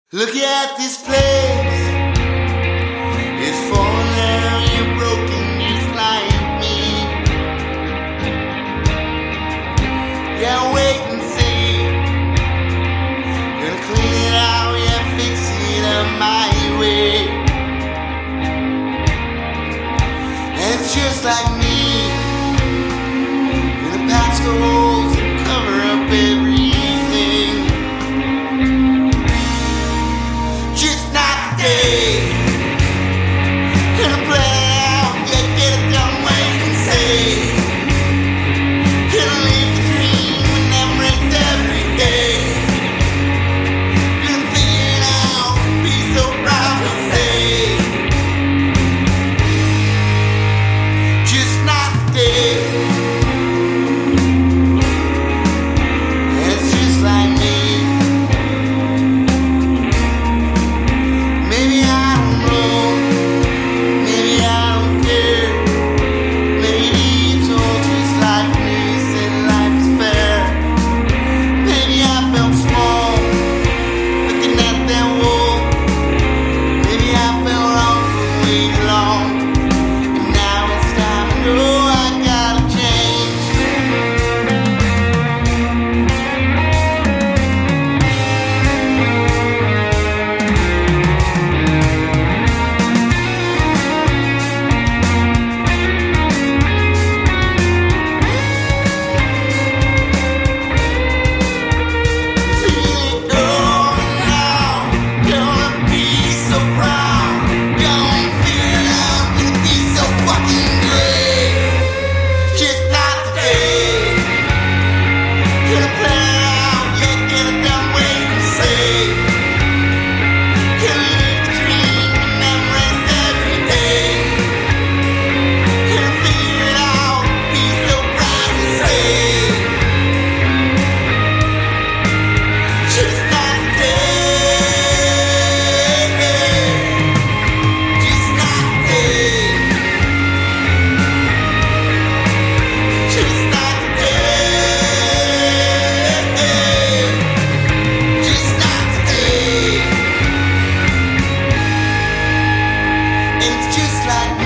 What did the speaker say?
Look at this place. It's falling down, you're broken just like me. Yeah, wait and see. Gonna clean it out, yeah, fix it up my way. And it's just like me. Gonna patch the holes and cover up everything. Just not today. Gonna play it out, yeah, get it done, wait and see. Gonna live the dream and never end every day. Gonna figure it out, be so proud to say. Just not today. It's just like me. Maybe I don't know. Maybe I don't care. Maybe it's all just like me, said life is fair. Maybe I felt small, looking at that wall. Maybe I felt wrong for way too long. And now it's time to know I gotta change. Feeling good now, gonna be so proud. Gonna feel it out, gonna be so fucking great. Just not today. Gonna play it out, yeah, get it done, wait and see. Gonna live the dream and never rest every day. Gonna figure it out, be so proud to say. Just not today. Just not today. Just not today. Just not today. And it's just like me.